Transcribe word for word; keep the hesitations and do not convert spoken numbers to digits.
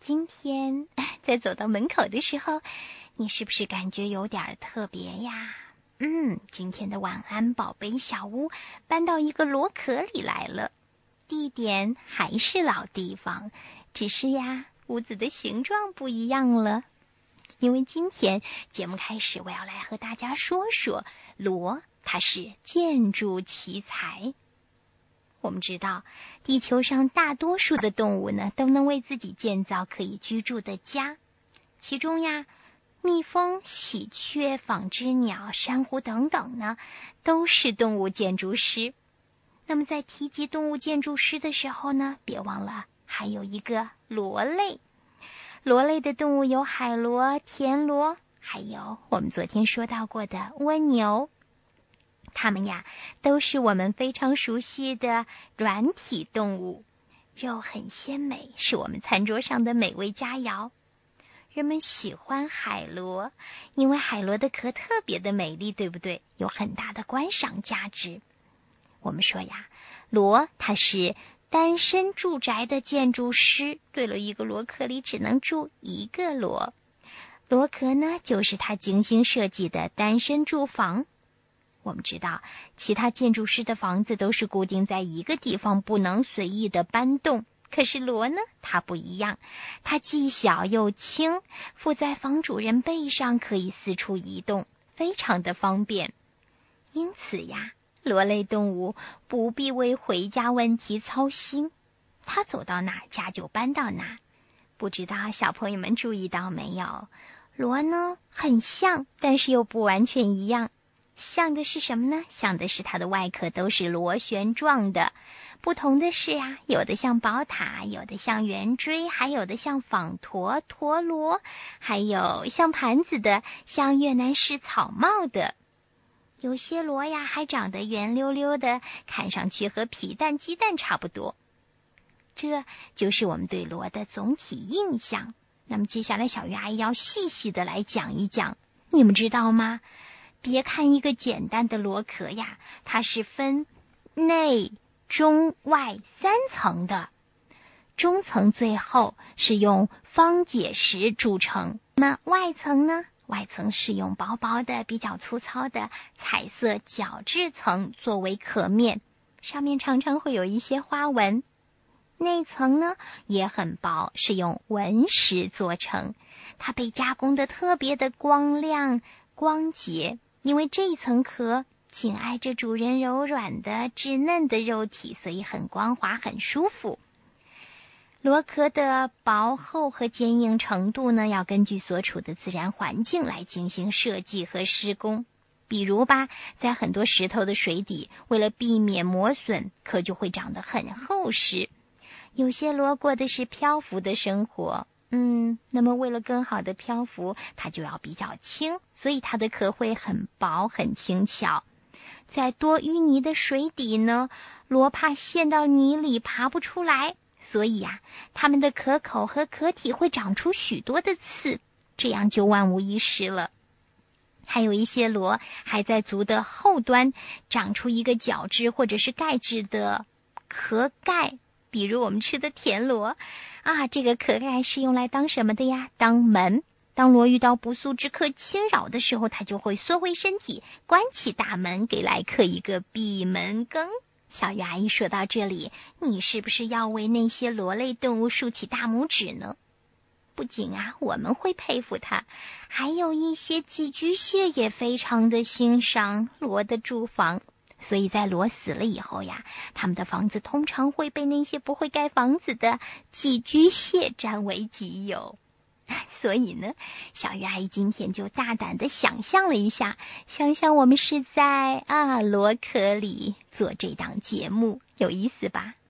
今天在走到门口的时候，你是不是感觉有点特别呀？嗯，今天的晚安宝贝小屋搬到一个螺壳里来了，地点还是老地方，只是呀，屋子的形状不一样了。因为今天节目开始，我要来和大家说说螺，它是建筑奇才。我们知道，地球上大多数的动物呢，都能为自己建造可以居住的家。其中呀，蜜蜂、喜鹊、纺织鸟、珊瑚等等呢，都是动物建筑师。那么在提及动物建筑师的时候呢，别忘了还有一个螺类。螺类的动物有海螺、田螺，还有我们昨天说到过的蜗牛。它们呀，都是我们非常熟悉的软体动物，肉很鲜美，是我们餐桌上的美味佳肴。人们喜欢海螺，因为海螺的壳特别的美丽，对不对？有很大的观赏价值。我们说呀，螺它是单身住宅的建筑师，对了，一个螺壳里只能住一个螺。螺壳呢，就是它精心设计的单身住房。我们知道，其他建筑师的房子都是固定在一个地方，不能随意的搬动。可是螺呢，它不一样，它既小又轻，附在房主人背上，可以四处移动，非常的方便。因此呀，螺类动物不必为回家问题操心，它走到哪家就搬到哪。不知道小朋友们注意到没有，螺呢很像，但是又不完全一样。像的是什么呢？像的是它的外壳都是螺旋状的。不同的是呀，有的像宝塔，有的像圆锥，还有的像纺陀、陀螺，还有像盘子的，像越南式草帽的。有些螺呀还长得圆溜溜的，看上去和皮蛋鸡蛋差不多。这就是我们对螺的总体印象。那么接下来小鱼阿姨要细细的来讲一讲，你们知道吗？别看一个简单的螺壳呀，它是分内、中、外三层的。中层最后是用方解石铸成，那么外层呢？外层是用薄薄的、比较粗糙的彩色角质层作为壳面，上面常常会有一些花纹。内层呢也很薄，是用纹石做成，它被加工得特别的光亮、光洁。因为这一层壳紧挨着主人柔软的稚嫩的肉体，所以很光滑很舒服。螺壳的薄厚和坚硬程度呢，要根据所处的自然环境来进行设计和施工。比如吧，在很多石头的水底，为了避免磨损，壳就会长得很厚实。有些螺过的是漂浮的生活，嗯，那么为了更好的漂浮，它就要比较轻，所以它的壳会很薄很轻巧。在多淤泥的水底呢，螺怕陷到泥里爬不出来，所以呀、啊，它们的壳口和壳体会长出许多的刺，这样就万无一失了。还有一些螺还在足的后端长出一个角质或者是钙质的壳盖，比如我们吃的田螺啊，这个壳盖是用来当什么的呀？当门。当螺遇到不速之客侵扰的时候，它就会缩回身体，关起大门，给来客一个闭门羹。小鱼阿姨说到这里，你是不是要为那些螺类动物竖起大拇指呢？不仅啊，我们会佩服它，还有一些寄居蟹也非常的欣赏螺的住房。所以在螺死了以后呀，他们的房子通常会被那些不会盖房子的寄居蟹占为己有。所以呢，小鱼阿姨今天就大胆地想象了一下，想想我们是在啊螺壳里做这档节目，有意思吧？